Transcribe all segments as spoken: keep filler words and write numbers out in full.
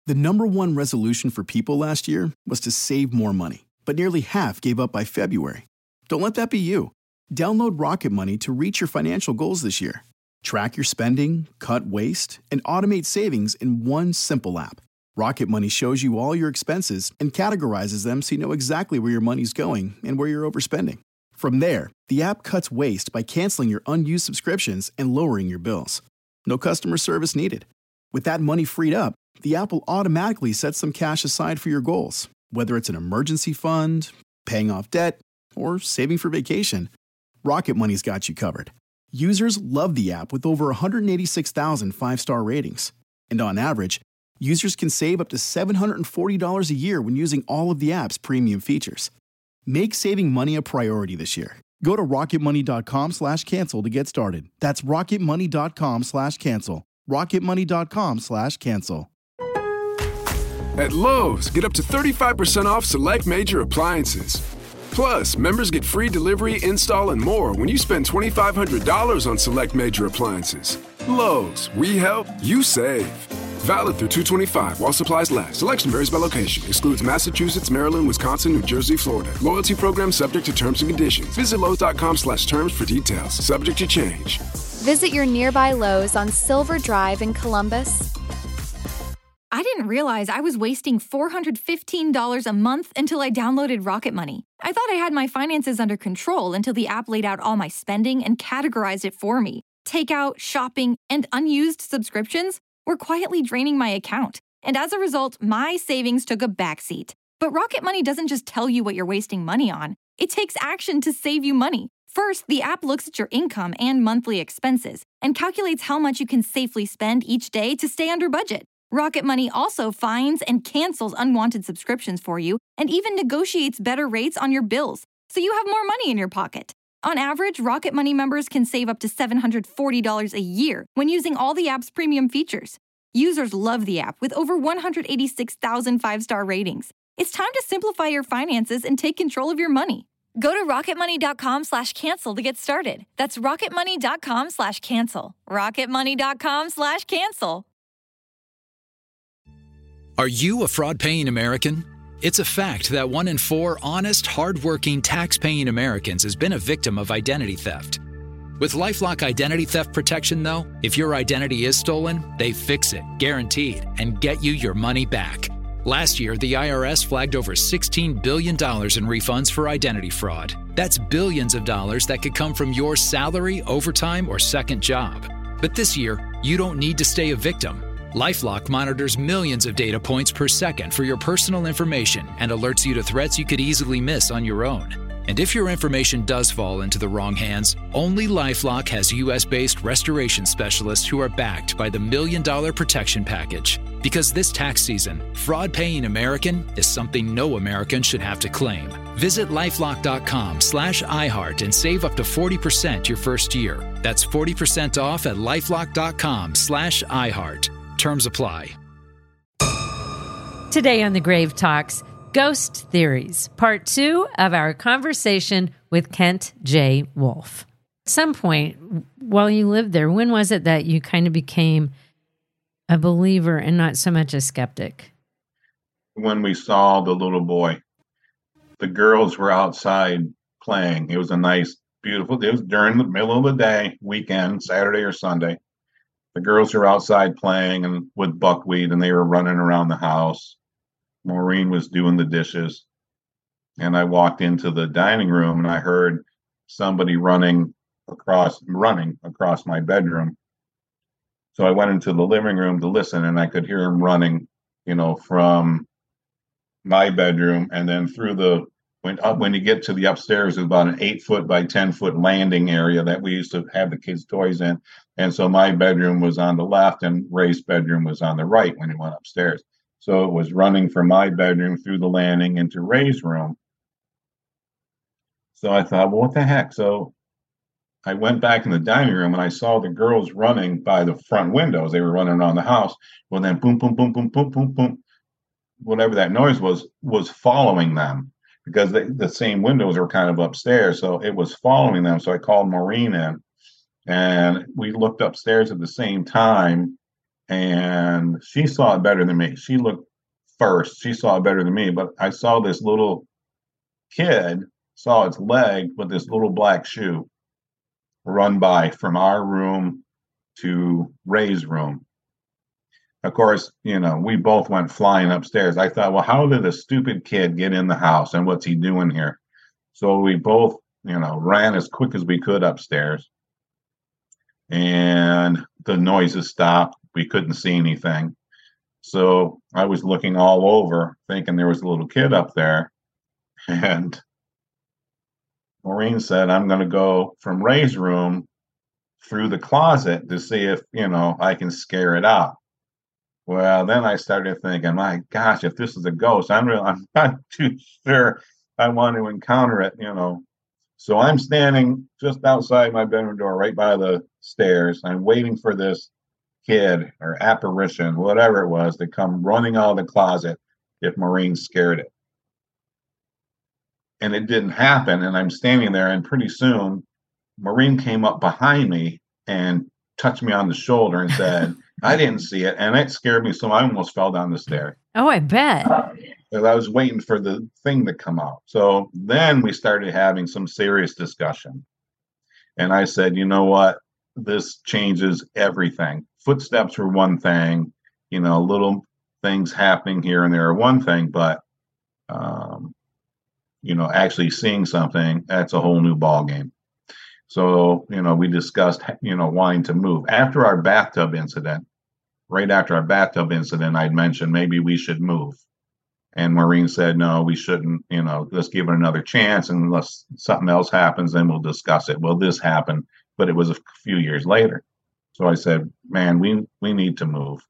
The number one resolution for people last year was to save more money, but nearly half gave up by February. Don't let that be you. Download Rocket Money to reach your financial goals this year. Track your spending, cut waste, and automate savings in one simple app. Rocket Money shows you all your expenses and categorizes them so you know exactly where your money's going and where you're overspending. From there, the app cuts waste by canceling your unused subscriptions and lowering your bills. No customer service needed. With that money freed up, the app will automatically set some cash aside for your goals, whether it's an emergency fund, paying off debt, or saving for vacation. Rocket Money's got you covered. Users love the app with over one hundred eighty-six thousand five-star ratings. And on average, users can save up to seven hundred forty dollars a year when using all of the app's premium features. Make saving money a priority this year. Go to rocketmoney.com slash cancel to get started. That's rocketmoney.com slash cancel. rocketmoney.com slash cancel. At Lowe's, get up to thirty-five percent off select major appliances. Plus, members get free delivery, install, and more when you spend twenty-five hundred dollars on select major appliances. Lowe's, we help, you save. Valid through two twenty-five while supplies last. Selection varies by location. Excludes Massachusetts, Maryland, Wisconsin, New Jersey, Florida. Loyalty program subject to terms and conditions. Visit Lowe's.com slash terms for details. Subject to change. Visit your nearby Lowe's on Silver Drive in Columbus. I didn't realize I was wasting four hundred fifteen dollars a month until I downloaded Rocket Money. I thought I had my finances under control until the app laid out all my spending and categorized it for me. Takeout, shopping, and unused subscriptions were quietly draining my account. And as a result, my savings took a backseat. But Rocket Money doesn't just tell you what you're wasting money on. It takes action to save you money. First, the app looks at your income and monthly expenses and calculates how much you can safely spend each day to stay under budget. Rocket Money also finds and cancels unwanted subscriptions for you and even negotiates better rates on your bills, so you have more money in your pocket. On average, Rocket Money members can save up to seven hundred forty dollars a year when using all the app's premium features. Users love the app with over one hundred eighty-six thousand five-star ratings. It's time to simplify your finances and take control of your money. Go to rocketmoney.com slash cancel to get started. That's rocketmoney.com slash cancel. rocketmoney.com slash cancel. Are you a fraud-paying American? It's a fact that one in four honest, hard-working, tax-paying Americans has been a victim of identity theft. With LifeLock Identity Theft Protection, though, if your identity is stolen, they fix it, guaranteed, and get you your money back. Last year, the I R S flagged over sixteen billion dollars in refunds for identity fraud. That's billions of dollars that could come from your salary, overtime, or second job. But this year, you don't need to stay a victim. LifeLock monitors millions of data points per second for your personal information and alerts you to threats you could easily miss on your own. And if your information does fall into the wrong hands, only LifeLock has U S-based restoration specialists who are backed by the Million Dollar Protection Package. Because this tax season, fraud-paying American is something no American should have to claim. Visit lifelock.com slash iHeart and save up to forty percent your first year. That's forty percent off at lifelock.com slash iHeart. Terms apply. Today on The Grave Talks, Ghost Theories, part two of our conversation with Kent J. Wolf. At some point while you lived there, when was it that you kind of became a believer and not so much a skeptic? When we saw the little boy, the girls were outside playing. It was a nice, beautiful, it was during the middle of the day, weekend, Saturday or Sunday. The girls were outside playing and with buckwheat, and they were running around the house. Maureen was doing the dishes, and I walked into the dining room and I heard somebody running across running across my bedroom. So I went into the living room to listen, and I could hear him running, you know, from my bedroom and then through the when up when you get to the upstairs, it's about an eight foot by ten foot landing area that we used to have the kids' toys in. And so my bedroom was on the left and Ray's bedroom was on the right when he went upstairs. So it was running from my bedroom through the landing into Ray's room. So I thought, well, what the heck? So I went back in the dining room and I saw the girls running by the front windows. They were running around the house. Well, then boom, boom, boom, boom, boom, boom, boom. Whatever that noise was, was following them because they, the same windows were kind of upstairs. So it was following them. So I called Maureen in and we looked upstairs at the same time. and she saw it better than me. She looked first. She saw it better than me, but I saw this little kid, saw its leg with this little black shoe run by from our room to Ray's room. Of course, you know, we both went flying upstairs. I thought, well, how did a stupid kid get in the house and what's he doing here? So we both, you know, ran as quick as we could upstairs, and the noises stopped. We couldn't see anything. So I was looking all over thinking there was a little kid up there, and Maureen said, I'm going to go from Ray's room through the closet to see if, you know, I can scare it out. Well, then I started thinking, my gosh, if this is a ghost, I'm really, I'm not too sure I want to encounter it, you know. So I'm standing just outside my bedroom door, right by the stairs. I'm waiting for this kid or apparition, whatever it was, to come running out of the closet if Maureen scared it. And it didn't happen. And I'm standing there, and pretty soon Maureen came up behind me and touched me on the shoulder and said, I didn't see it. And it scared me, so I almost fell down the stairs. Oh, I bet. I was waiting for the thing to come out. So then we started having some serious discussion. And I said, you know what? This changes everything. Footsteps were one thing, you know, little things happening here and there are one thing, but, um, you know, actually seeing something, that's a whole new ball game. So, you know, we discussed, you know, wanting to move. After our bathtub incident, right after our bathtub incident, I'd mentioned maybe we should move. And Maureen said, no, we shouldn't, you know, let's give it another chance. And unless something else happens, then we'll discuss it. Well, this happened, but it was a few years later. So I said, man, we, we need to move.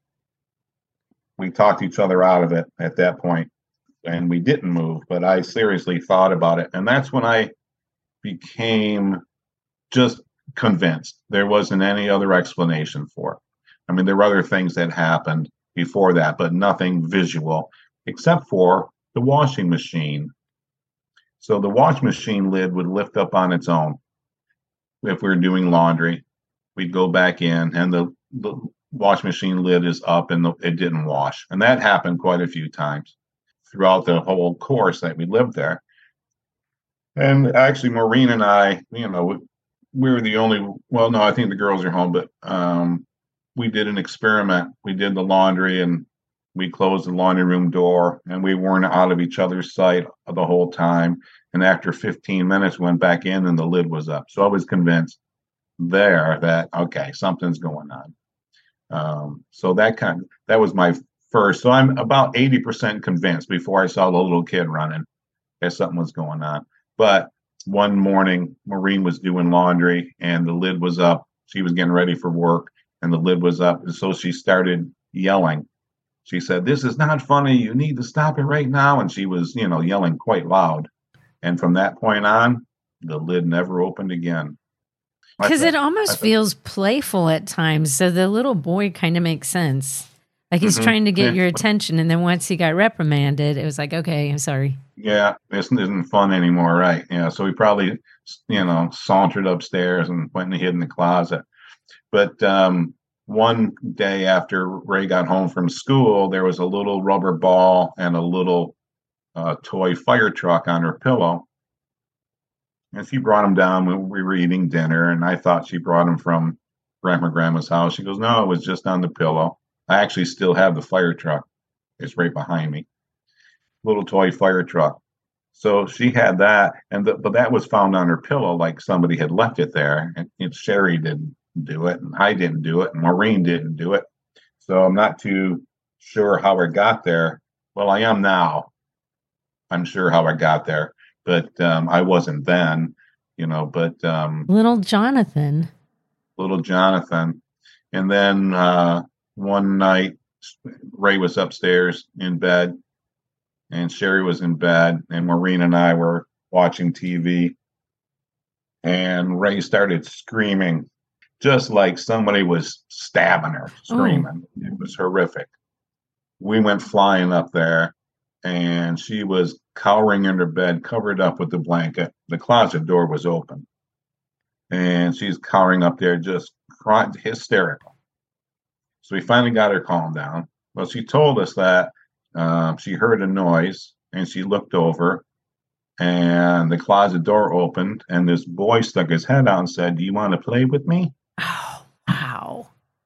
We talked each other out of it at that point, and we didn't move, but I seriously thought about it. And that's when I became just convinced. There wasn't any other explanation for it. I mean, there were other things that happened before that, but nothing visual, except for the washing machine. So the wash machine lid would lift up on its own. If we were doing laundry, we'd go back in, and the, the wash machine lid is up, and the, it didn't wash. And that happened quite a few times throughout the whole course that we lived there. And actually, Maureen and I, you know, we, we were the only, well, no, I think the girls are home, but um, we did an experiment. We did the laundry, and we closed the laundry room door, and we weren't out of each other's sight the whole time. And after fifteen minutes, went back in, and the lid was up. So I was convinced there that, okay, something's going on. Um, so that kind of, that was my first. So I'm about eighty percent convinced before I saw the little kid running that something was going on. But one morning, Maureen was doing laundry, and the lid was up. She was getting ready for work, and the lid was up. And so she started yelling. She said, this is not funny. You need to stop it right now. And she was, you know, yelling quite loud. And from that point on, the lid never opened again. Because it almost feels playful at times. So the little boy kind of makes sense. Like he's mm-hmm. trying to get your attention. And then once he got reprimanded, it was like, okay, I'm sorry. Yeah, this isn't fun anymore, right? Yeah, so we probably, you know, sauntered upstairs and went and hid in the closet. But um, one day after Ray got home from school, there was a little rubber ball and a little uh, toy fire truck on her pillow. And she brought him down when we were eating dinner, and I thought she brought him from Grandma Grandma's house. She goes, no, it was just on the pillow. I actually still have the fire truck. It's right behind me. Little toy fire truck. So she had that, and the, but that was found on her pillow, like somebody had left it there. And, and Sherry didn't do it, and I didn't do it, and Maureen didn't do it. So I'm not too sure how it got there. Well, I am now. I'm sure how it got there, but um, I wasn't then, you know. But um, little Jonathan, little Jonathan, and then uh, one night Ray was upstairs in bed, and Sherry was in bed, and Maureen and I were watching T V, and Ray started screaming, just like somebody was stabbing her, screaming. Oh. It was horrific. We went flying up there, and she was cowering in her bed, covered up with the blanket. The closet door was open, and she's cowering up there, just crying, hysterical. So we finally got her calmed down. Well, she told us that um, she heard a noise and she looked over and the closet door opened and this boy stuck his head out and said, "Do you want to play with me?" Oh, wow.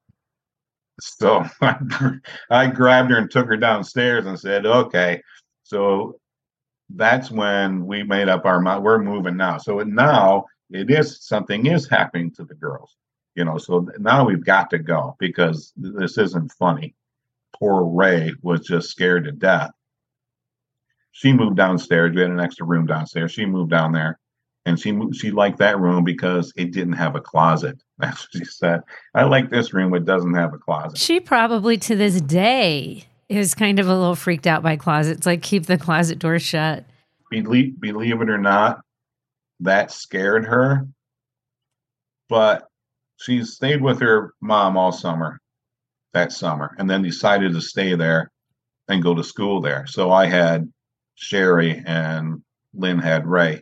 So I, I grabbed her and took her downstairs and said, "Okay." So that's when we made up our mind. We're moving now. So now it is something is happening to the girls, you know. So now we've got to go because this isn't funny. Poor Ray was just scared to death. She moved downstairs. We had an extra room downstairs. She moved down there, and she she liked that room because it didn't have a closet. That's what she said. "I like this room. It doesn't have a closet." She probably to this day is kind of a little freaked out by closets, like keep the closet door shut. Believe, believe it or not, that scared her. But she stayed with her mom all summer, that summer, and then decided to stay there and go to school there. So I had Sherry and Lynn had Ray.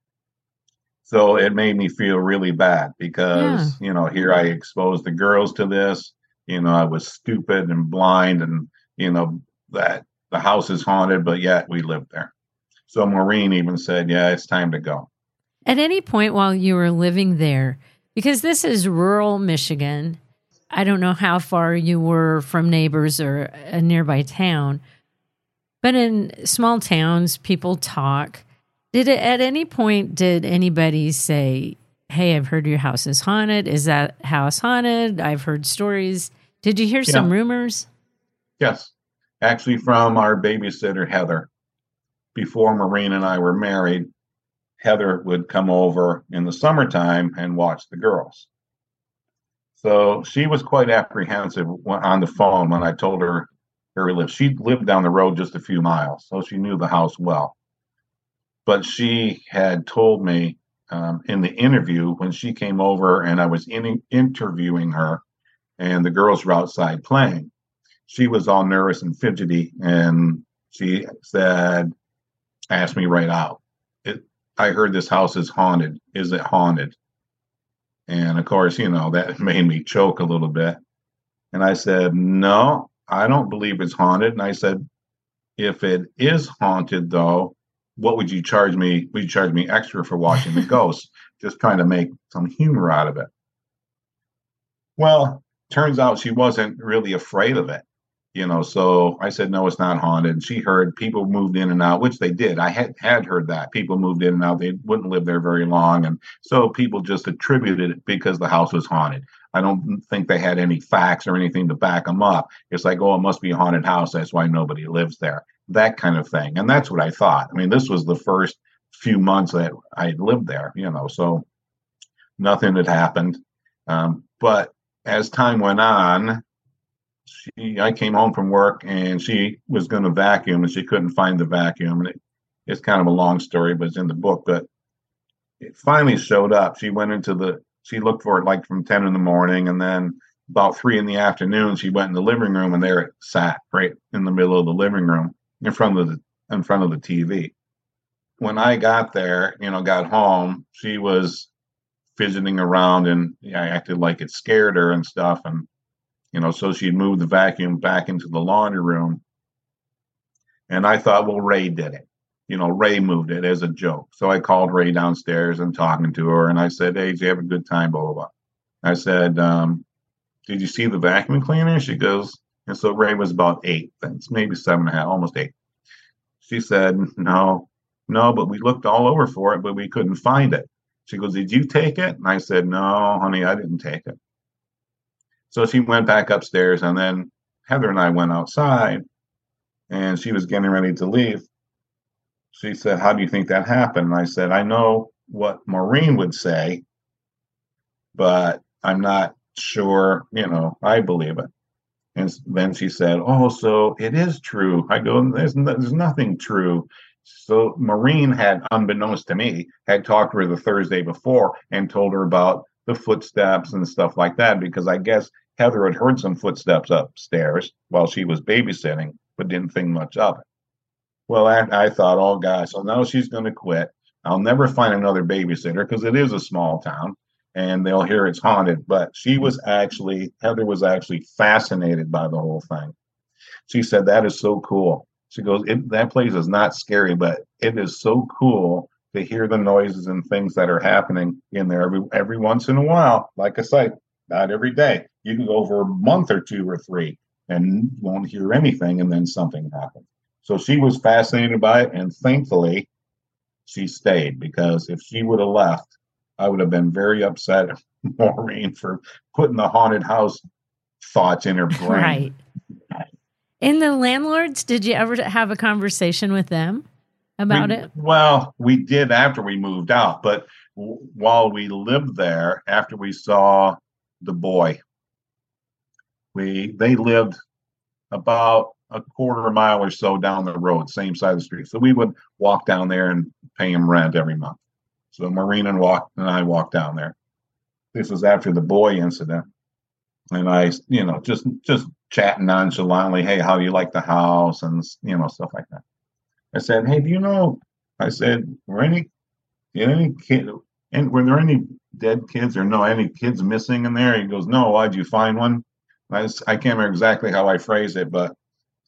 So it made me feel really bad because, yeah. you know, here I exposed the girls to this. You know, I was stupid and blind and, you know, that the house is haunted, but yet we lived there. So Maureen even said, "Yeah, it's time to go." At any point while you were living there, because this is rural Michigan, I don't know how far you were from neighbors or a nearby town, but in small towns, people talk. Did it, at any point, did anybody say, "Hey, I've heard your house is haunted. Is that house haunted? I've heard stories." Did you hear yeah. some rumors? Yes. Actually, from our babysitter, Heather. Before Maureen and I were married, Heather would come over in the summertime and watch the girls. So she was quite apprehensive on the phone when I told her where we lived. She lived down the road just a few miles, so she knew the house well. But she had told me um, in the interview when she came over and I was in, interviewing her and the girls were outside playing, she was all nervous and fidgety. And she said, asked me right out, it, I heard this house is haunted. Is it haunted? And of course, you know, that made me choke a little bit. And I said, "No, I don't believe it's haunted." And I said, "If it is haunted, though, what would you charge me? Would you charge me extra for watching the ghosts?" Just trying to make some humor out of it. Well, turns out she wasn't really afraid of it, you know. So I said, "No, it's not haunted." And she heard people moved in and out, which they did. I had had heard that people moved in and out. They wouldn't live there very long, and so people just attributed it because the house was haunted. I don't think they had any facts or anything to back them up. It's like, "Oh, it must be a haunted house. That's why nobody lives there." That kind of thing. And that's what I thought. I mean, this was the first few months that I lived there, you know, so nothing had happened. Um, but as time went on, she, I came home from work and she was going to vacuum and she couldn't find the vacuum. And it, it's kind of a long story, but it's in the book. But it finally showed up. She went into the, she looked for it like from ten in the morning. And then about three in the afternoon, she went in the living room and there it sat right in the middle of the living room. In front of the in front of the T V. When I got there, you know, got home, she was fidgeting around and I acted like it scared her and stuff. And, you know, so she'd moved the vacuum back into the laundry room. And I thought, well, Ray did it. You know, Ray moved it as a joke. So I called Ray downstairs and talking to her. And I said, "Hey, did you have a good time? Blah, blah, blah." I said, um, "Did you see the vacuum cleaner?" She goes, and so Ray was about eight, that's maybe seven and a half, almost eight. She said, no, no, but we looked all over for it, but we couldn't find it. She goes, "Did you take it?" And I said, "No, honey, I didn't take it." So she went back upstairs, and then Heather and I went outside, and she was getting ready to leave. She said, "How do you think that happened?" And I said, "I know what Maureen would say, but I'm not sure, you know, I believe it." And then she said, "Oh, so it is true." I go, there's, no, there's nothing true. So Maureen had, unbeknownst to me, had talked to her the Thursday before and told her about the footsteps and stuff like that, because I guess Heather had heard some footsteps upstairs while she was babysitting, but didn't think much of it. Well, I, I thought, oh, gosh, so now she's going to quit. I'll never find another babysitter because it is a small town. and they'll hear it's haunted. But she was actually, Heather was actually fascinated by the whole thing. She said, that is so cool. She goes, it, that place is not scary, but it is so cool to hear the noises and things that are happening in there every every once in a while. Like I say, not every day. You can go over a month or two or three and won't hear anything, and then something happens. So she was fascinated by it, and thankfully she stayed, because if she would have left, I would have been very upset at Maureen for putting the haunted house thoughts in her brain. Right. And the landlords, did you ever have a conversation with them about we, it? Well, we did after we moved out, but w- while we lived there, after we saw the boy, we they lived about a quarter mile or so down the road, same side of the street. So we would walk down there and pay him rent every month. So Maureen and walk and I walked down there. This was after the boy incident, and I, you know, just just chatting nonchalantly, hey, how do you like the house, and you know, stuff like that. I said, hey, do you know? I said, were any, did any kid, and were there any dead kids or no any kids missing in there? He goes, no. Why'd you find one? I, just, I can't remember exactly how I phrased it, but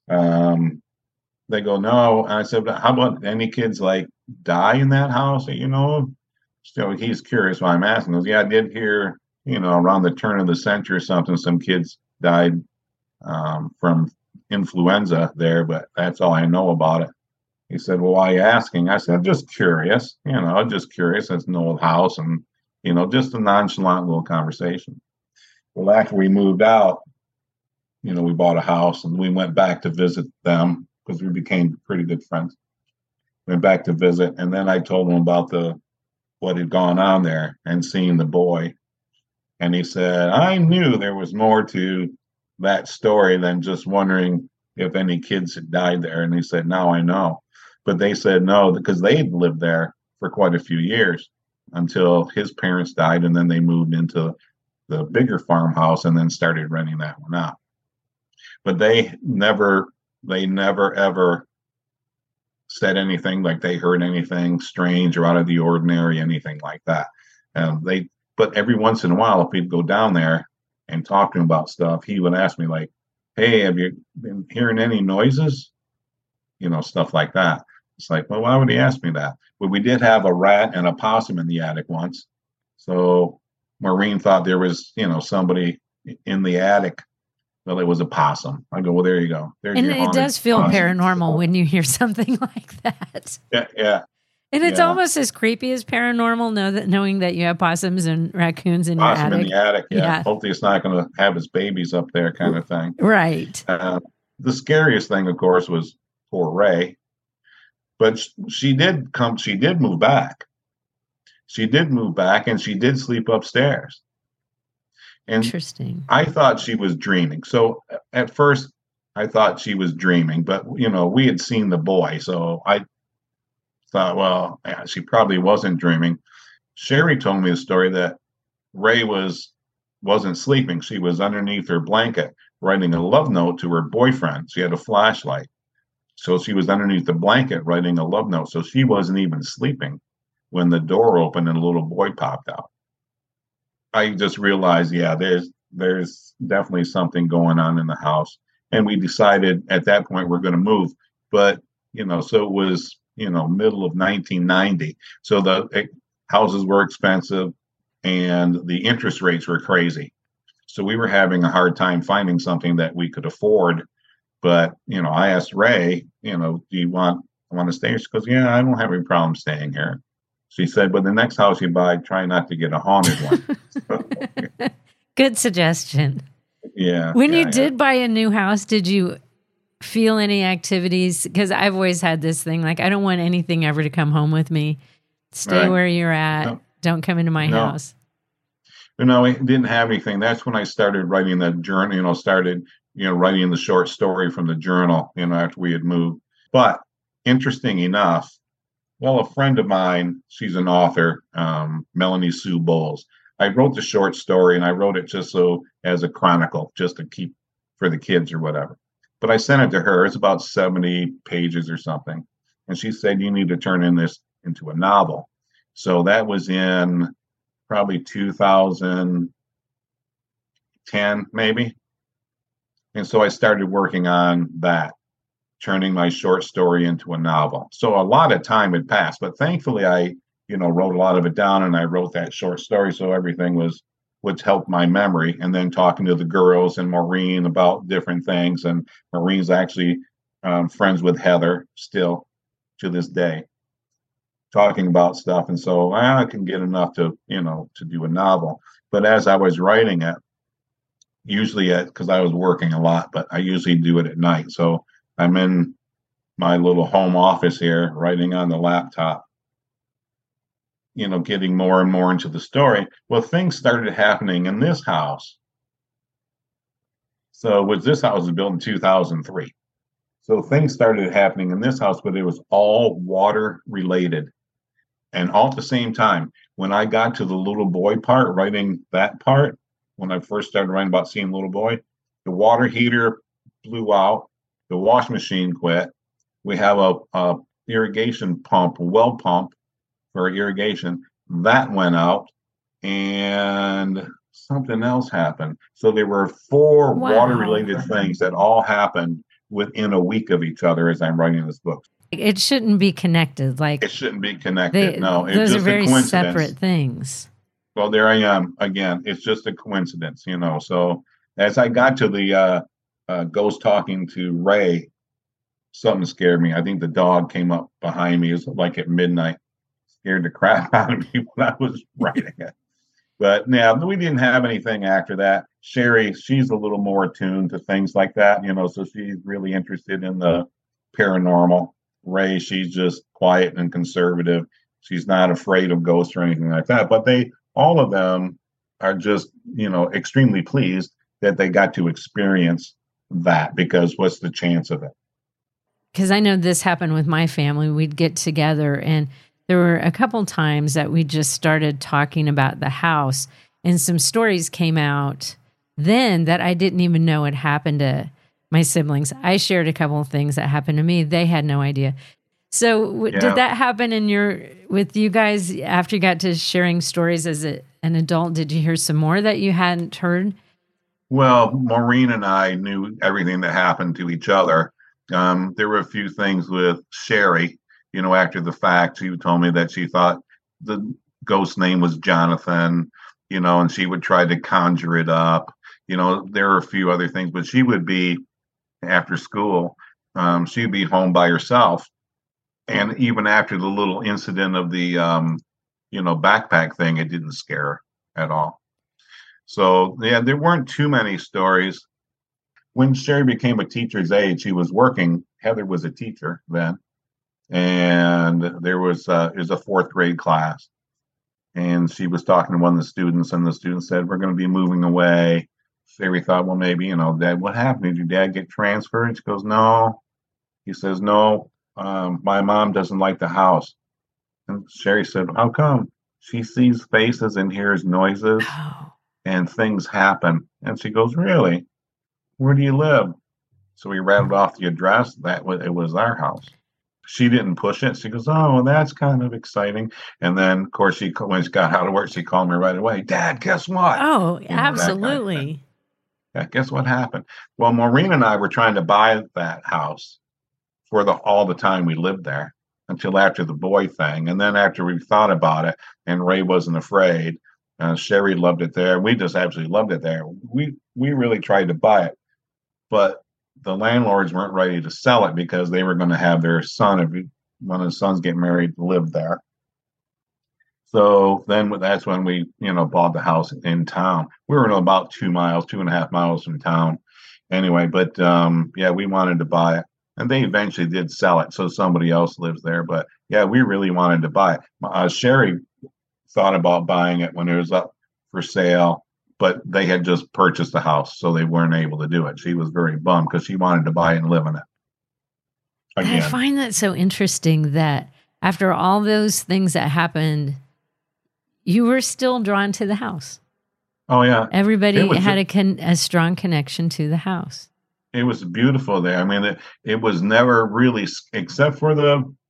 um, they go, no. And I said, how about any kids like die in that house that you know of? So he's curious why I'm asking. He goes, yeah, I did hear, you know, around the turn of the century or something, some kids died um, from influenza there, but that's all I know about it. He said, well, why are you asking? I said, I'm just curious, you know, just curious. It's an old house, and, you know, just a nonchalant little conversation. Well, after we moved out, you know, we bought a house and we went back to visit them because we became pretty good friends. Went back to visit, and then I told him about the what had gone on there and seeing the boy. And he said, I knew there was more to that story than just wondering if any kids had died there. And he said, now I know. But they said no, because they had lived there for quite a few years until his parents died, and then they moved into the bigger farmhouse and then started renting that one out. But they never, they never, ever said anything like they heard anything strange or out of the ordinary, anything like that. And they, but every once in a while, if we'd go down there and talk to him about stuff, he would ask me like, hey, have you been hearing any noises? You know, stuff like that. It's like, well, why would he ask me that? But we did have a rat and a possum in the attic once. So Maureen thought there was, you know, somebody in the attic. Well, it was a possum. I go, well, there you go. There's and your it does feel possum. paranormal when you hear something like that. Yeah, yeah. And it's yeah. almost as creepy as paranormal, know that knowing that you have possums and raccoons in Possum your attic. in the attic, yeah. yeah. Hopefully it's not going to have its babies up there kind of thing. Right. Uh, the scariest thing, of course, was poor Ray. But she did come, she did move back. She did move back, and she did sleep upstairs. And interesting. I thought she was dreaming. So at first, I thought she was dreaming, but, you know, we had seen the boy. So I thought, well, yeah, she probably wasn't dreaming. Sherry told me a story that Ray was, wasn't sleeping. She was underneath her blanket writing a love note to her boyfriend. She had a flashlight. So she was underneath the blanket writing a love note. So she wasn't even sleeping when the door opened and a little boy popped out. I just realized, yeah, there's there's definitely something going on in the house. And we decided at that point we're going to move. But, you know, so it was, you know, middle of nineteen ninety. So the it, houses were expensive and the interest rates were crazy. So we were having a hard time finding something that we could afford. But, you know, I asked Ray, you know, do you want, want to stay? She goes, yeah, I don't have any problem staying here. She said, but the next house you buy, try not to get a haunted one. So, good suggestion. Yeah. When yeah, you yeah. did buy a new house, did you feel any activities? Because I've always had this thing, like, I don't want anything ever to come home with me. Stay Right. where you're at. No. Don't come into my No. house. You know, we didn't have anything. That's when I started writing the journal, you know, started, you know, writing the short story from the journal, you know, after we had moved. But interesting enough, well, a friend of mine, she's an author, um, Melanie Sue Bowles. I wrote the short story, and I wrote it just so as a chronicle, just to keep for the kids or whatever. But I sent it to her. It's about seventy pages or something. And she said, you need to turn in this into a novel. So that was in probably two thousand ten, maybe. And so I started working on that, turning my short story into a novel. So a lot of time had passed, but thankfully I, you know, wrote a lot of it down, and I wrote that short story. So everything was, which helped my memory. And then talking to the girls and Maureen about different things. And Maureen's actually um, friends with Heather still to this day, talking about stuff. And so I can get enough to, you know, to do a novel. But as I was writing it, usually at, because I was working a lot, but I usually do it at night. So I'm in my little home office here, writing on the laptop, you know, getting more and more into the story. Well, things started happening in this house. So was this house was built in two thousand three. So things started happening in this house, but it was all water related. And all at the same time, when I got to the little boy part, writing that part, when I first started writing about seeing little boy, the water heater blew out, the wash machine quit. We have a, a irrigation pump, a well pump for irrigation, that went out, and something else happened. So there were four Wow. water-related things that all happened within a week of each other as I'm writing this book. It shouldn't be connected. Like It shouldn't be connected. they, no, it's those just are very a coincidence. separate things. Well, there I am again. It's just a coincidence, you know. So as I got to the uh, uh, ghost talking to Ray, something scared me. I think the dog came up behind me. It was like at midnight, scared the crap out of me when I was writing it. But yeah, we didn't have anything after that. Sherry, she's a little more attuned to things like that, you know. So she's really interested in the paranormal. Ray, she's just quiet and conservative. She's not afraid of ghosts or anything like that. But they, all of them are just, you know, extremely pleased that they got to experience that, because what's the chance of it? Because I know this happened with my family. We'd get together, and there were a couple times that we just started talking about the house, and some stories came out then that I didn't even know had happened to my siblings. I shared a couple of things that happened to me. They had no idea. So w- Yeah. did that happen in your with you guys after you got to sharing stories as a, an adult? Did you hear some more that you hadn't heard? Well, Maureen and I knew everything that happened to each other. Um, there were a few things with Sherry, you know, after the fact. She told me that she thought the ghost name was Jonathan, you know, and she would try to conjure it up. You know, there were a few other things, but she would be after school, um, she'd be home by herself. And even after the little incident of the, um, you know, backpack thing, it didn't scare her at all. So, yeah, there weren't too many stories. When Sherry became a teacher's aide, she was working. Heather was a teacher then. And there was, uh, it was a fourth grade class. And she was talking to one of the students, and the student said, "We're going to be moving away." Sherry thought, well, maybe, you know, Dad, what happened? Did your dad get transferred? And she goes, no. He says, no, um, my mom doesn't like the house. And Sherry said, how come? She sees faces and hears noises Oh. and things happen. And she goes, really? Where do you live? So we rattled off the address. That was, it was our house. She didn't push it. She goes, oh, well, that's kind of exciting. And then, of course, she when she got out of work, she called me right away. Dad, guess what? Oh, You know, that kind of absolutely. thing. Yeah, guess what happened? Well, Maureen and I were trying to buy that house for the all the time we lived there until after the boy thing. And then after we thought about it and Ray wasn't afraid, uh, Sherry loved it there. We just absolutely loved it there. We we really tried to buy it, but the landlords weren't ready to sell it because they were going to have their son, if one of the sons get married, live there. So then that's when we, you know, bought the house in town. We were about two miles, two and a half miles from town. Anyway, but um, yeah, we wanted to buy it. And they eventually did sell it. So somebody else lives there. But yeah, we really wanted to buy it. Uh, Sherry thought about buying it when it was up for sale, but they had just purchased the house. So they weren't able to do it. She was very bummed because she wanted to buy it and live in it. And I find that so interesting that after all those things that happened, you were still drawn to the house. Oh, yeah. Everybody was had ju- a, con- a strong connection to the house. It was beautiful there. I mean, it, it was never really, except for the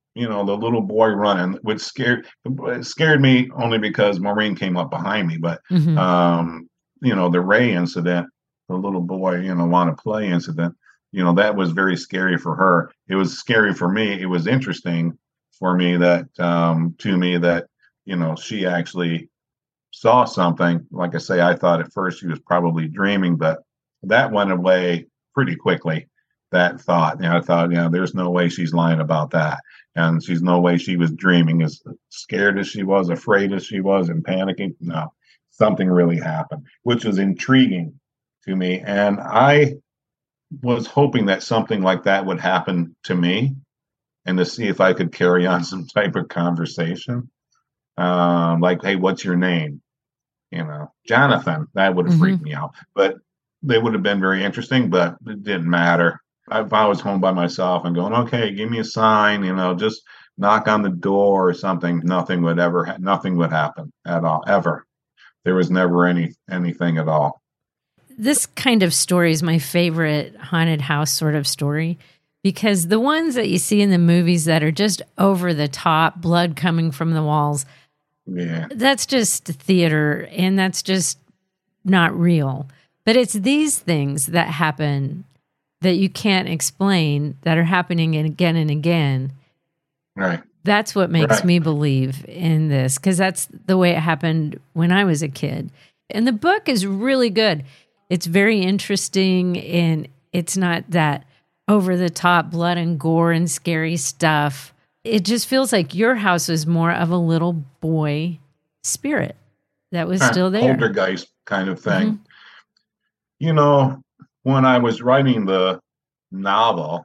you know, the little boy running, which scared it scared me only because Maureen came up behind me. But Mm-hmm. um, you know, the Ray incident, the little boy, you know, want to play incident, you know, that was very scary for her. It was scary for me. It was interesting for me that um, to me that, you know, she actually saw something. Like I say, I thought at first she was probably dreaming, but that went away pretty quickly. That thought, you know, I thought, you know, there's no way she's lying about that. And she's no way she was dreaming. As scared as she was, afraid as she was, and panicking, no, something really happened, which was intriguing to me. And I was hoping that something like that would happen to me, and to see if I could carry on some type of conversation. Um, like, hey, what's your name? You know, Jonathan, that would have Mm-hmm. freaked me out. But they would have been very interesting, but it didn't matter. If I was home by myself and going, okay, give me a sign, you know, just knock on the door or something, nothing would ever, ha- nothing would happen at all, ever. There was never any anything at all. This kind of story is my favorite haunted house sort of story, because the ones that you see in the movies that are just over the top, blood coming from the walls, Yeah. that's just theater, and that's just not real. But it's these things that happen that you can't explain, that are happening again and again. Right. That's what makes Right. me believe in this, because that's the way it happened when I was a kid. And the book is really good. It's very interesting, and it's not that over the top blood and gore and scary stuff. It just feels like your house was more of a little boy spirit that was Huh, still there. poltergeist kind of thing. You know, when I was writing the novel,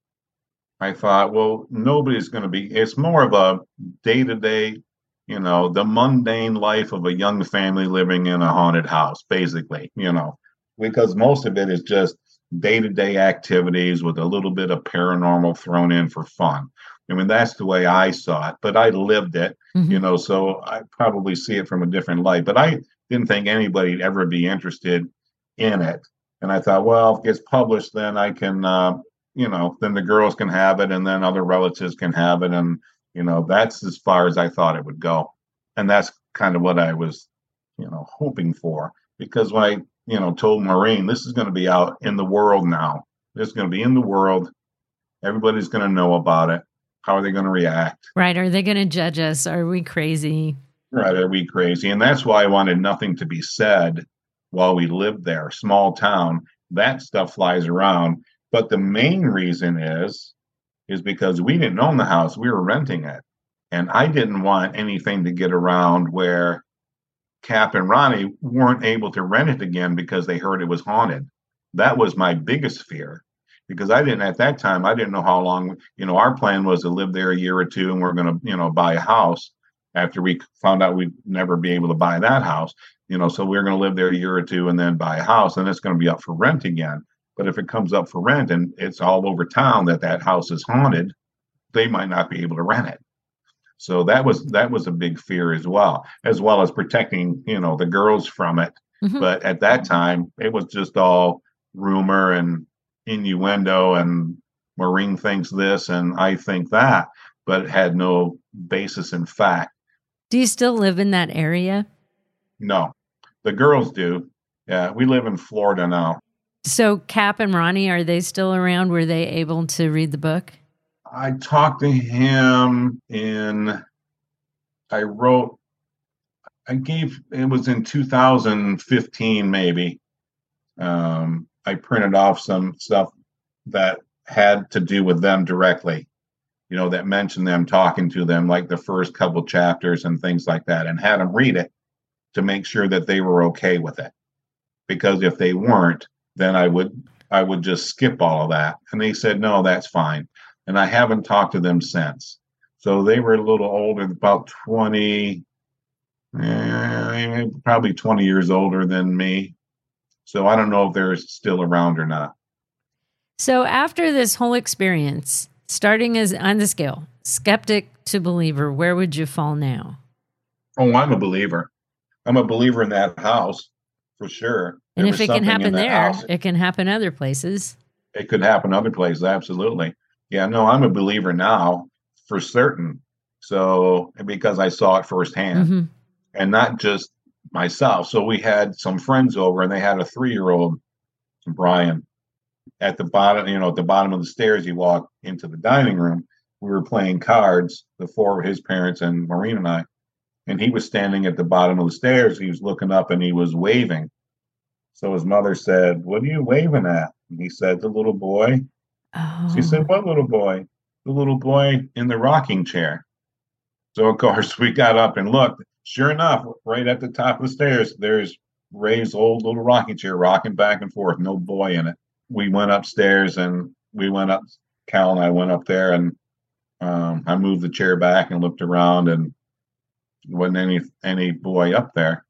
I thought, well, nobody's going to be, it's more of a day to day, you know, the mundane life of a young family living in a haunted house, basically, you know, because most of it is just day to day activities with a little bit of paranormal thrown in for fun. I mean, that's the way I saw it, but I lived it, Mhm. you know, so I probably see it from a different light, but I didn't think anybody'd ever be interested in it. And I thought, well, if it gets published, then I can, uh, you know, then the girls can have it, and then other relatives can have it. And, you know, that's as far as I thought it would go. And that's kind of what I was, you know, hoping for. Because when I, you know, told Maureen, this is going to be out in the world now. This is going to be in the world. Everybody's going to know about it. How are they going to react? Right. Are they going to judge us? Are we crazy? Right. Are we crazy? And that's why I wanted nothing to be said while we lived there. Small town, that stuff flies around. But the main reason is, is because we didn't own the house. We were renting it. And I didn't want anything to get around where Cap and Ronnie weren't able to rent it again because they heard it was haunted. That was my biggest fear. Because I didn't, at that time, I didn't know how long, you know, our plan was to live there a year or two, and we're going to, you know, buy a house after we found out we'd never be able to buy that house, you know, so we're going to live there a year or two and then buy a house, and it's going to be up for rent again. But if it comes up for rent and it's all over town that that house is haunted, they might not be able to rent it. So that was, that was a big fear as well, as well as protecting, you know, the girls from it. Mhm. But at that time, it was just all rumor and innuendo, and Maureen thinks this and I think that, but it had no basis in fact. Do you still live in that area? No, the girls do. Yeah, we live in Florida now. So Cap and Ronnie, are they still around? Were they able to read the book? I talked to him in, I wrote, I gave, it was in two thousand fifteen maybe. Um, I printed off some stuff that had to do with them directly, you know, that mentioned them, talking to them, like the first couple chapters and things like that, and had them read it to make sure that they were okay with it. Because if they weren't, then I would I would just skip all of that. And they said, no, that's fine. And I haven't talked to them since. So they were a little older, about twenty, eh, probably twenty years older than me. So I don't know if they're still around or not. So after this whole experience, starting as on the scale, skeptic to believer, where would you fall now? Oh, I'm a believer. I'm a believer in that house for sure. And There if was it can something in happen that there, house. it can happen other places. It could happen other places. Absolutely. Yeah, no, I'm a believer now for certain. So because I saw it firsthand, Mm-hmm. and not just myself. So we had some friends over, and they had a three-year-old, Brian, at the bottom. You know, at the bottom of the stairs, you walk into the dining room. We were playing cards, the four of his parents and Maureen and I, and he was standing at the bottom of the stairs. He was looking up and he was waving. So his mother said, "What are you waving at?" And he said, "The little boy." Oh. She said, "What little boy?" "The little boy in the rocking chair." So, of course, we got up and looked. Sure enough, right at the top of the stairs, there's Ray's old little rocking chair rocking back and forth, no boy in it. We went upstairs and we went up, Cal and I went up there, and um, I moved the chair back and looked around, and wasn't any any boy up there.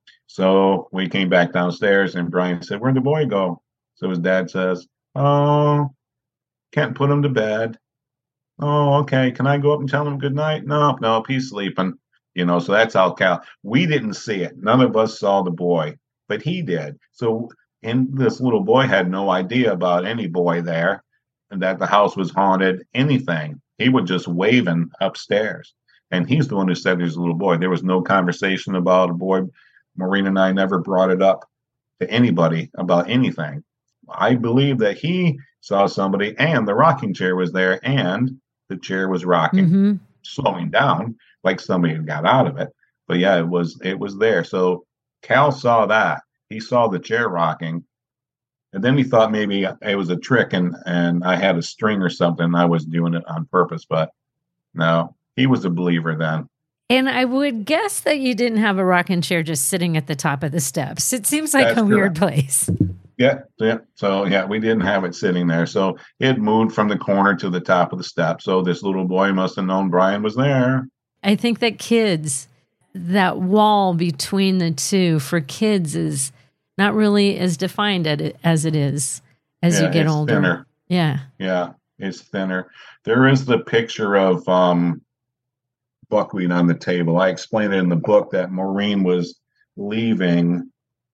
So we came back downstairs, and Brian said, "Where'd the boy go?" So his dad says, "Oh, can't put him to bed." "Oh, okay. Can I go up and tell him good night?" "No, no, he's sleeping." You know, so that's how Cal. We didn't see it. None of us saw the boy, but he did. So, and this little boy had no idea about any boy there, and that the house was haunted, anything. He was just waving upstairs. And he's the one who said there's a little boy. There was no conversation about a boy. Maureen and I never brought it up to anybody about anything. I believe that he saw somebody, and the rocking chair was there, and the chair was rocking, Mm-hmm. slowing down like somebody had got out of it. But yeah, it was it was there. So Cal saw that. He saw the chair rocking, and then he thought maybe it was a trick, and and I had a string or something. I was doing it on purpose, but no, he was a believer then. And I would guess that you didn't have a rocking chair just sitting at the top of the steps. It seems like That's a weird correct. place. Yeah, yeah. So yeah, we didn't have it sitting there. So it moved from the corner to the top of the step. So this little boy must have known Brian was there. I think that kids, that wall between the two for kids is not really as defined as it is as Yeah, you get it's older. thinner. Yeah. Yeah, it's thinner. There is the picture of um, buckwheat on the table. I explained it in the book that Maureen was leaving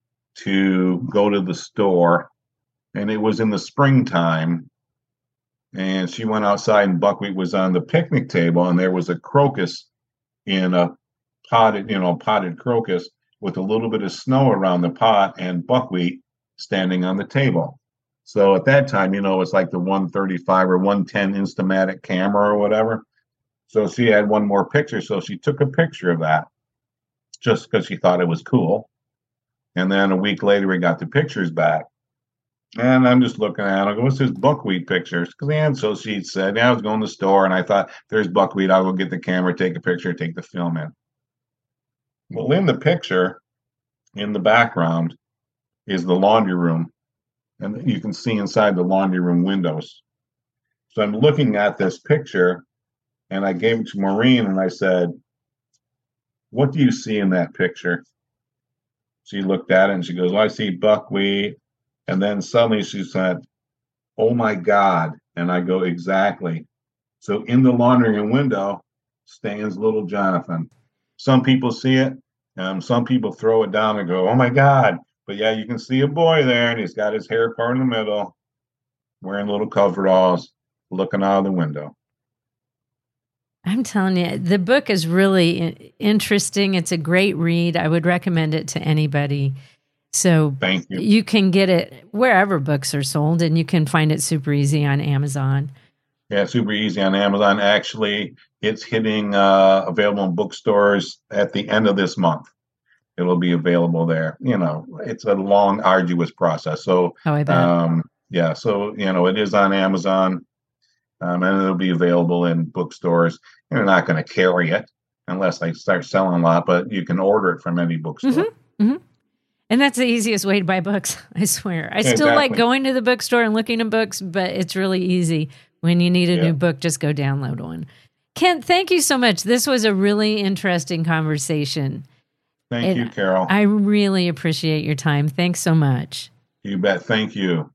to go to the store, and it was in the springtime, and she went outside, and buckwheat was on the picnic table, and there was a crocus in a potted, you know, potted crocus with a little bit of snow around the pot, and buckwheat standing on the table. So at that time, you know, it's like the one thirty-five or one ten Instamatic camera or whatever. So she had one more picture, so she took a picture of that just because she thought it was cool. And then a week later, we got the pictures back. And I'm just looking at it. I go, "What's this buckwheat pictures?" Because and so she said, "Yeah, I was going to the store, and I thought, there's buckwheat. I'll go get the camera, take a picture, take the film in." Well, in the picture, in the background, is the laundry room. And you can see inside the laundry room windows. So I'm looking at this picture, and I gave it to Maureen, and I said, "What do you see in that picture?" She looked at it, and she goes, "Well, I see buckwheat." And then suddenly she said, "Oh my God." And I go, "Exactly." So in the laundry room window stands little Jonathan. Some people see it. Um, some people throw it down and go, "Oh my God." But yeah, you can see a boy there, and he's got his hair part in the middle, wearing little coveralls, looking out of the window. I'm telling you, the book is really interesting. It's a great read. I would recommend it to anybody. So Thank you. You can get it wherever books are sold, and you can find it super easy on Amazon. Yeah, super easy on Amazon. Actually, it's hitting uh, available in bookstores at the end of this month. It'll be available there. You know, it's a long, arduous process. So, Oh, I bet. um, yeah, so, you know, it is on Amazon, um, and it'll be available in bookstores. They're not going to carry it unless they start selling a lot, but you can order it from any bookstore. Mm-hmm, mm-hmm. And that's the easiest way to buy books, I swear. I still like Exactly. going to the bookstore and looking at books, but it's really easy. When you need a Yeah. new book, just go download one. Kent, thank you so much. This was a really interesting conversation. Thank And you, Carol. I really appreciate your time. Thanks so much. You bet. Thank you.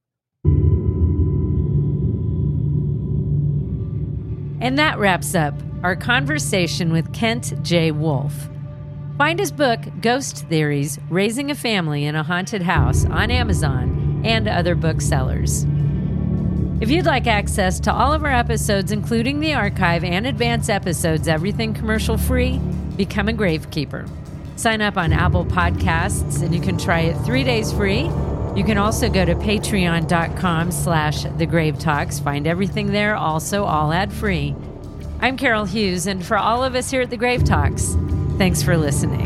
And that wraps up our conversation with Kent J. Wolfe. Find his book, Ghost Theories, Raising a Family in a Haunted House, on Amazon and other booksellers. If you'd like access to all of our episodes, including the archive and advance episodes, everything commercial free, become a Gravekeeper. Sign up on Apple Podcasts and you can try it three days free. You can also go to patreon.com slash the Grave Talks. Find everything there, also all ad free. I'm Carol Hughes, and for all of us here at the Grave Talks, thanks for listening.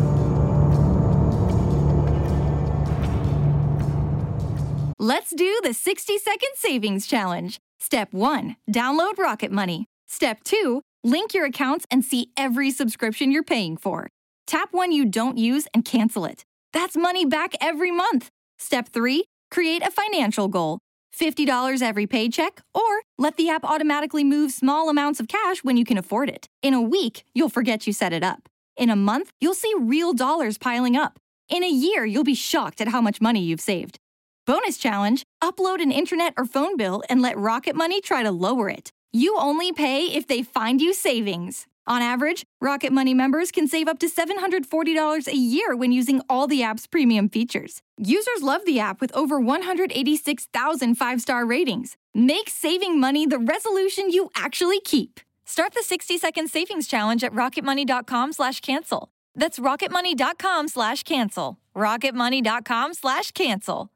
Let's do the sixty second savings challenge. Step one, download Rocket Money. Step two, link your accounts and see every subscription you're paying for. Tap one you don't use and cancel it. That's money back every month. Step three, create a financial goal. fifty dollars every paycheck, or let the app automatically move small amounts of cash when you can afford it. In a week, you'll forget you set it up. In a month, you'll see real dollars piling up. In a year, you'll be shocked at how much money you've saved. Bonus challenge, upload an internet or phone bill and let Rocket Money try to lower it. You only pay if they find you savings. On average, Rocket Money members can save up to seven hundred forty dollars a year when using all the app's premium features. Users love the app with over one hundred eighty-six thousand five-star ratings. Make saving money the resolution you actually keep. Start the sixty second savings challenge at rocketmoney.com slash cancel. That's rocketmoney.com slash cancel. rocketmoney.com slash cancel.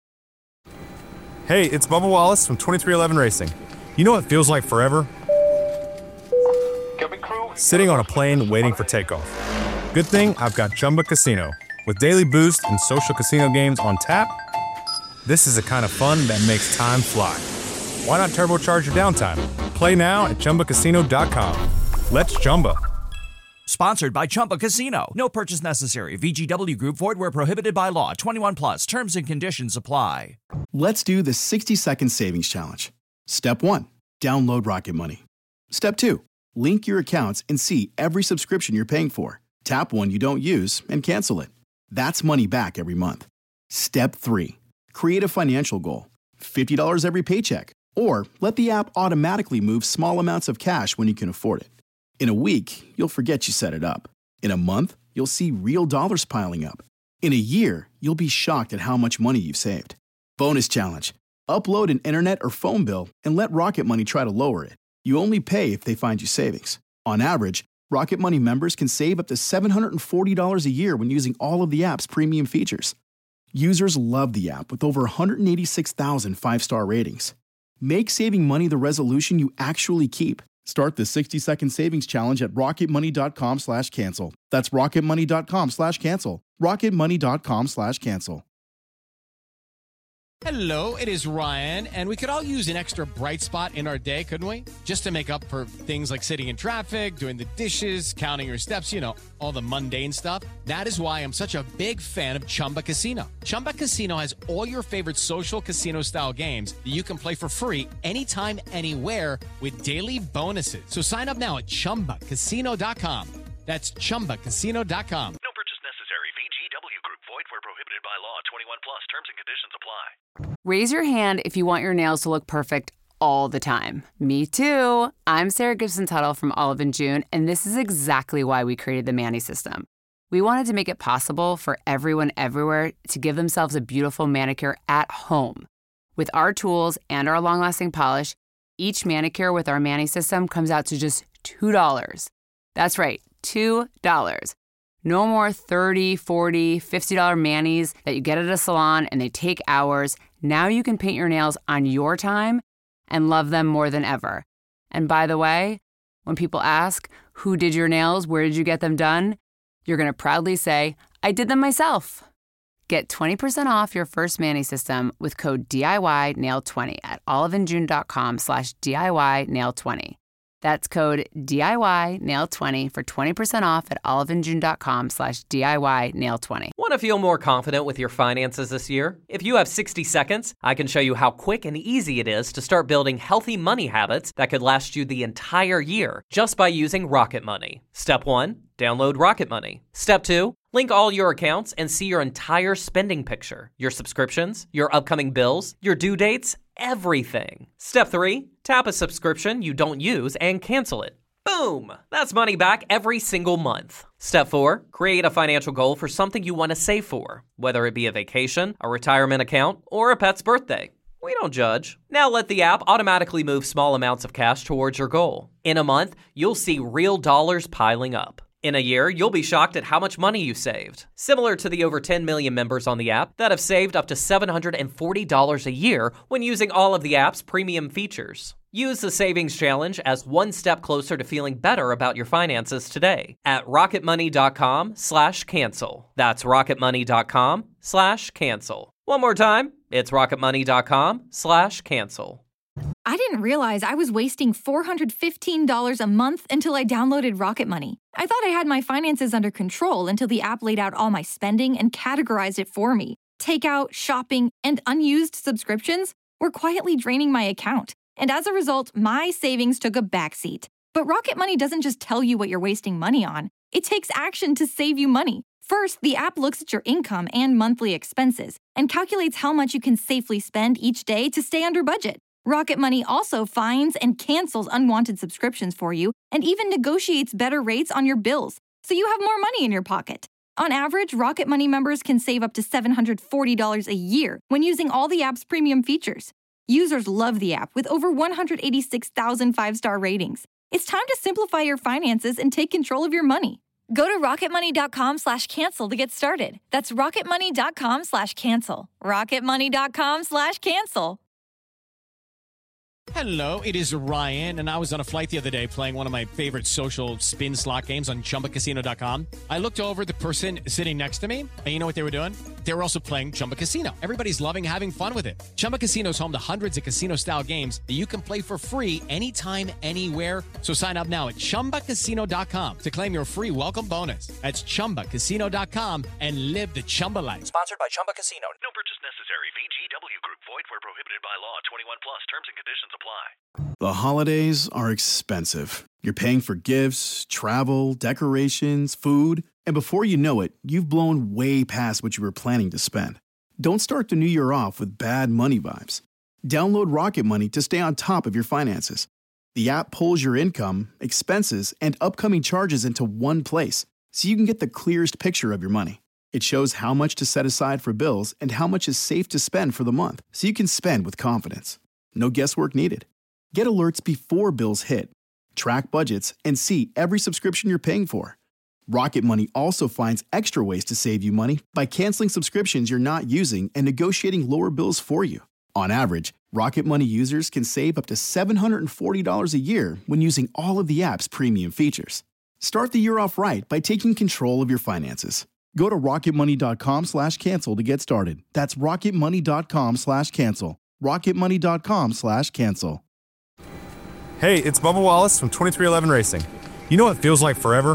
Hey, it's Bubba Wallace from twenty-three eleven Racing. You know what feels like forever? Sitting on a plane waiting for takeoff. Good thing I've got Chumba Casino. With daily boost and social casino games on tap, this is the kind of fun that makes time fly. Why not turbocharge your downtime? Play now at Chumba Casino dot com. Let's Chumba. Sponsored by Chumba Casino. No purchase necessary. V G W Group. Void where prohibited by law. twenty-one plus. Terms and conditions apply. Let's do the sixty second savings challenge. Step one, download Rocket Money. Step two, link your accounts and see every subscription you're paying for. Tap one you don't use and cancel it. That's money back every month. Step three, create a financial goal. fifty dollars every paycheck. Or let the app automatically move small amounts of cash when you can afford it. In a week, you'll forget you set it up. In a month, you'll see real dollars piling up. In a year, you'll be shocked at how much money you've saved. Bonus challenge. Upload an internet or phone bill and let Rocket Money try to lower it. You only pay if they find you savings. On average, Rocket Money members can save up to seven hundred forty dollars a year when using all of the app's premium features. Users love the app with over one hundred eighty-six thousand five-star ratings. Make saving money the resolution you actually keep. Start the sixty second savings challenge at rocketmoney.com slash cancel. That's rocketmoney.com slash cancel. rocketmoney.com slash cancel. Hello, it is Ryan, and we could all use an extra bright spot in our day, couldn't we? Just to make up for things like sitting in traffic, doing the dishes, counting your steps, you know, all the mundane stuff. That is why I'm such a big fan of Chumba Casino. Chumba Casino has all your favorite social casino-style games that you can play for free anytime, anywhere with daily bonuses. So sign up now at chumba casino dot com. That's chumba casino dot com. No purchase necessary. V G W Group. Void where prohibited by law. twenty-one plus. Terms and conditions apply. Raise your hand if you want your nails to look perfect all the time. Me too. I'm Sarah Gibson Tuttle from Olive and June, and this is exactly why we created the Mani System. We wanted to make it possible for everyone everywhere to give themselves a beautiful manicure at home. With our tools and our long-lasting polish, each manicure with our Mani System comes out to just two dollars. That's right, two dollars. No more thirty dollars, forty dollars, fifty dollars manis that you get at a salon and they take hours. Now you can paint your nails on your time and love them more than ever. And by the way, when people ask, who did your nails, where did you get them done? You're going to proudly say, I did them myself. Get twenty percent off your first Mani System with code D I Y nail twenty at oliveandjune.com slash DIY nail 20. That's code D I Y nail twenty for twenty percent off at oliveandjune.com slash DIY nail 20. Want to feel more confident with your finances this year? If you have sixty seconds, I can show you how quick and easy it is to start building healthy money habits that could last you the entire year just by using Rocket Money. Step one, download Rocket Money. Step two, link all your accounts and see your entire spending picture, your subscriptions, your upcoming bills, your due dates, everything. Step three, tap a subscription you don't use and cancel it. Boom! That's money back every single month. Step four, create a financial goal for something you want to save for, whether it be a vacation, a retirement account, or a pet's birthday. We don't judge. Now let the app automatically move small amounts of cash towards your goal. In a month, you'll see real dollars piling up. In a year, you'll be shocked at how much money you saved. Similar to the over ten million members on the app that have saved up to seven hundred forty dollars a year when using all of the app's premium features. Use the Savings Challenge as one step closer to feeling better about your finances today at rocketmoney.com slash cancel. That's rocketmoney.com slash cancel. One more time, it's rocketmoney.com slash cancel. I didn't realize I was wasting four hundred fifteen dollars a month until I downloaded Rocket Money. I thought I had my finances under control until the app laid out all my spending and categorized it for me. Takeout, shopping, and unused subscriptions were quietly draining my account. And as a result, my savings took a backseat. But Rocket Money doesn't just tell you what you're wasting money on. It takes action to save you money. First, the app looks at your income and monthly expenses and calculates how much you can safely spend each day to stay under budget. Rocket Money also finds and cancels unwanted subscriptions for you and even negotiates better rates on your bills, so you have more money in your pocket. On average, Rocket Money members can save up to seven hundred forty dollars a year when using all the app's premium features. Users love the app with over one hundred eighty-six thousand five-star ratings. It's time to simplify your finances and take control of your money. Go to rocketmoney.com slash cancel to get started. That's rocketmoney.com slash cancel. rocketmoney.com slash cancel. Hello, it is Ryan, and I was on a flight the other day playing one of my favorite social spin slot games on chumba casino dot com. I looked over at the person sitting next to me, and you know what they were doing? They were also playing Chumba Casino. Everybody's loving having fun with it. Chumba Casino is home to hundreds of casino-style games that you can play for free anytime, anywhere. So sign up now at chumba casino dot com to claim your free welcome bonus. That's chumba casino dot com and live the Chumba life. Sponsored by Chumba Casino. No purchase necessary. V G W Group. Void where prohibited by law. twenty-one plus. Terms and conditions apply. The holidays are expensive. You're paying for gifts, travel, decorations, food, and before you know it, you've blown way past what you were planning to spend. Don't start the new year off with bad money vibes. Download Rocket Money to stay on top of your finances. The app pulls your income, expenses, and upcoming charges into one place, so you can get the clearest picture of your money. It shows how much to set aside for bills and how much is safe to spend for the month, so you can spend with confidence. No guesswork needed. Get alerts before bills hit. Track budgets and see every subscription you're paying for. Rocket Money also finds extra ways to save you money by canceling subscriptions you're not using and negotiating lower bills for you. On average, Rocket Money users can save up to seven hundred forty dollars a year when using all of the app's premium features. Start the year off right by taking control of your finances. Go to rocketmoney.com slash cancel to get started. That's rocketmoney.com slash cancel. rocketmoney.com slash cancel. Hey, it's Bubba Wallace from twenty-three eleven Racing. You know what feels like forever?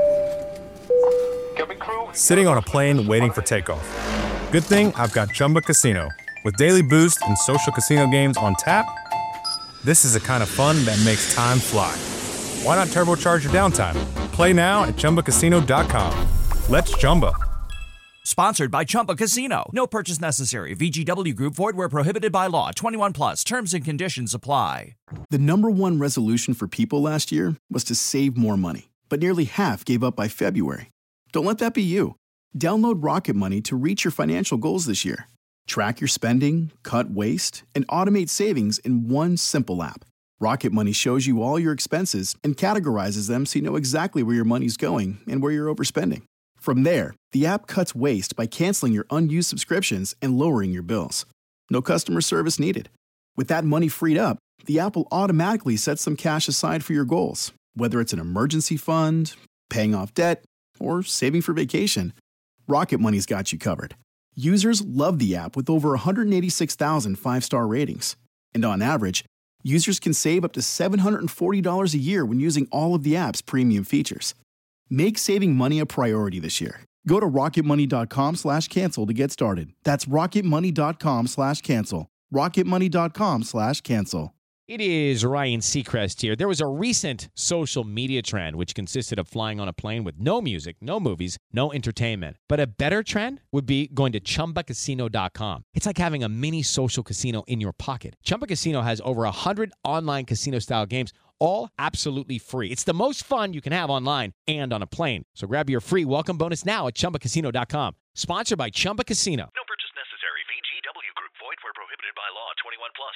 Sitting on a plane waiting for takeoff. Good thing I've got Chumba Casino. With daily boost and social casino games on tap, this is the kind of fun that makes time fly. Why not turbocharge your downtime? Play now at chumba casino dot com. Let's Chumba. Sponsored by Chumba Casino. No purchase necessary. V G W Group. Void where prohibited by law. twenty-one plus. Terms and conditions apply. The number one resolution for people last year was to save more money, but nearly half gave up by February. Don't let that be you. Download Rocket Money to reach your financial goals this year. Track your spending, cut waste, and automate savings in one simple app. Rocket Money shows you all your expenses and categorizes them so you know exactly where your money's going and where you're overspending. From there, the app cuts waste by canceling your unused subscriptions and lowering your bills. No customer service needed. With that money freed up, the app will automatically set some cash aside for your goals, whether it's an emergency fund, paying off debt, or saving for vacation. Rocket Money's got you covered. Users love the app with over one hundred eighty-six thousand five-star ratings. And on average, users can save up to seven hundred forty dollars a year when using all of the app's premium features. Make saving money a priority this year. Go to rocketmoney.com slash cancel to get started. That's rocketmoney.com slash cancel. rocketmoney.com slash cancel. It is Ryan Seacrest here. There was a recent social media trend which consisted of flying on a plane with no music, no movies, no entertainment. But a better trend would be going to chumba casino dot com. It's like having a mini social casino in your pocket. Chumba Casino has over one hundred online casino-style games, all absolutely free. It's the most fun you can have online and on a plane. So grab your free welcome bonus now at chumba casino dot com. Sponsored by Chumba Casino. No purchase necessary. V G W Group. Void where prohibited by law. twenty-one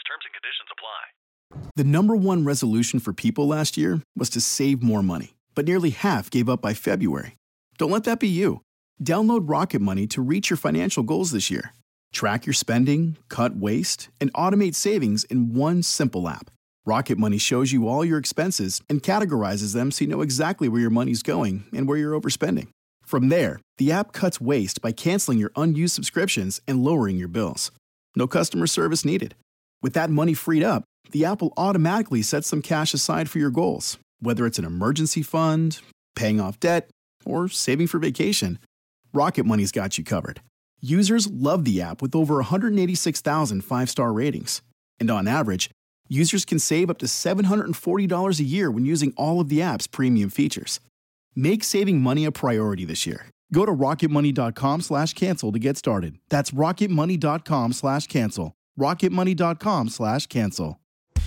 Terms and conditions apply. The number one resolution for people last year was to save more money, but nearly half gave up by February. Don't let that be you. Download Rocket Money to reach your financial goals this year. Track your spending, cut waste, and automate savings in one simple app. Rocket Money shows you all your expenses and categorizes them so you know exactly where your money's going and where you're overspending. From there, the app cuts waste by canceling your unused subscriptions and lowering your bills. No customer service needed. With that money freed up, the app will automatically set some cash aside for your goals, whether it's an emergency fund, paying off debt, or saving for vacation. Rocket Money's got you covered. Users love the app with over one hundred eighty-six thousand five-star ratings. And on average, users can save up to seven hundred forty dollars a year when using all of the app's premium features. Make saving money a priority this year. Go to rocketmoney.com slash cancel to get started. That's rocketmoney.com slash cancel. rocketmoney.com slash cancel.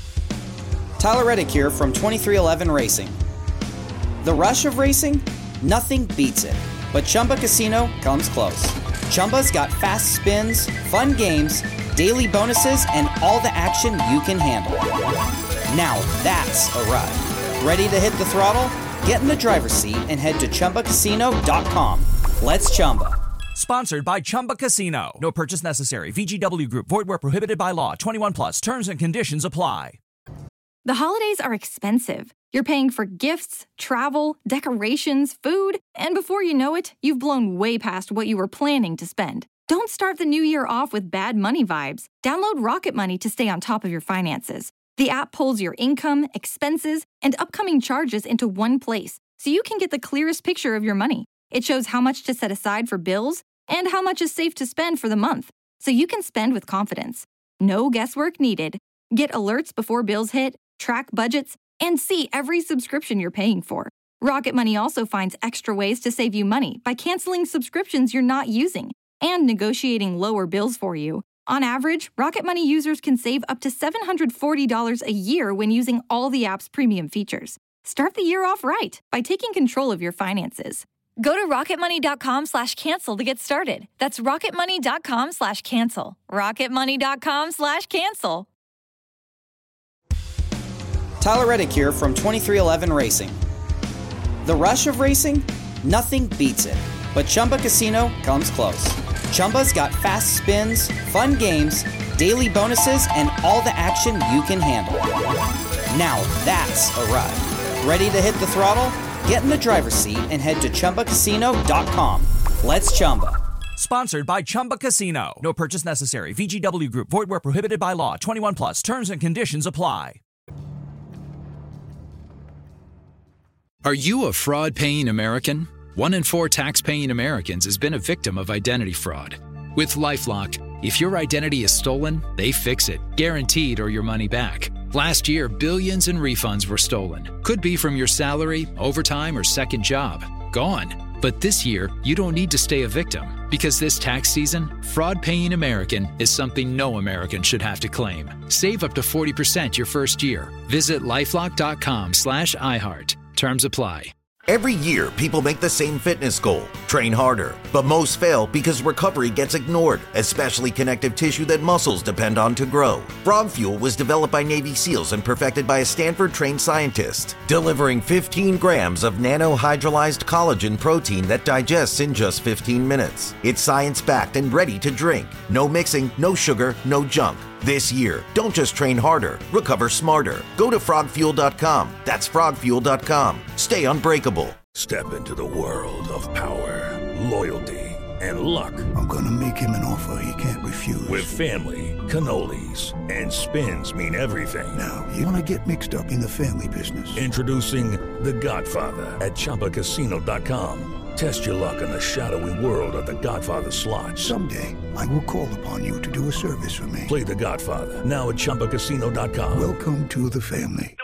Tyler Reddick here from twenty-three eleven Racing. The rush of racing? Nothing beats it. But Chumba Casino comes close. Chumba's got fast spins, fun games, daily bonuses, and all the action you can handle. Now that's a ride. Ready to hit the throttle? Get in the driver's seat and head to Chumba Casino dot com. Let's Chumba. Sponsored by Chumba Casino. No purchase necessary. V G W Group. Void where prohibited by law. twenty-one plus. Terms and conditions apply. The holidays are expensive. You're paying for gifts, travel, decorations, food, and before you know it, you've blown way past what you were planning to spend. Don't start the new year off with bad money vibes. Download Rocket Money to stay on top of your finances. The app pulls your income, expenses, and upcoming charges into one place, so you can get the clearest picture of your money. It shows how much to set aside for bills and how much is safe to spend for the month, so you can spend with confidence. No guesswork needed. Get alerts before bills hit, track budgets, and see every subscription you're paying for. Rocket Money also finds extra ways to save you money by canceling subscriptions you're not using and negotiating lower bills for you. On average, Rocket Money users can save up to seven hundred forty dollars a year when using all the app's premium features. Start the year off right by taking control of your finances. Go to rocketmoney.com slash cancel to get started. That's rocketmoney.com slash cancel. rocketmoney.com slash cancel. Tyler Reddick here from twenty-three eleven Racing. The rush of racing? Nothing beats it. But Chumba Casino comes close. Chumba's got fast spins, fun games, daily bonuses, and all the action you can handle. Now that's a ride. Ready to hit the throttle? Get in the driver's seat and head to Chumba Casino dot com. Let's Chumba. Sponsored by Chumba Casino. No purchase necessary. V G W Group. Void where prohibited by law. twenty-one plus. Terms and conditions apply. Are you a fraud-paying American? One in four tax-paying Americans has been a victim of identity fraud. With LifeLock, if your identity is stolen, they fix it, guaranteed or your money back. Last year, billions in refunds were stolen. Could be from your salary, overtime, or second job. Gone. But this year, you don't need to stay a victim, because this tax season, fraud-paying American is something no American should have to claim. Save up to forty percent your first year. Visit lifelock.com slash iHeart. Terms apply. Every year, people make the same fitness goal, train harder. But most fail because recovery gets ignored, especially connective tissue that muscles depend on to grow. Frog Fuel was developed by Navy SEALs and perfected by a Stanford-trained scientist, delivering fifteen grams of nanohydrolyzed collagen protein that digests in just fifteen minutes. It's science-backed and ready to drink. No mixing, no sugar, no junk. This year, don't just train harder, recover smarter. Go to frog fuel dot com. That's frog fuel dot com. Stay unbreakable. Step into the world of power, loyalty, and luck. I'm gonna make him an offer he can't refuse. With family, cannolis, and spins mean everything. Now, you wanna get mixed up in the family business. Introducing The Godfather at chumba casino dot com. Test your luck in the shadowy world of The Godfather slot. Someday, I will call upon you to do a service for me. Play The Godfather, now at chumba casino dot com. Welcome to the family.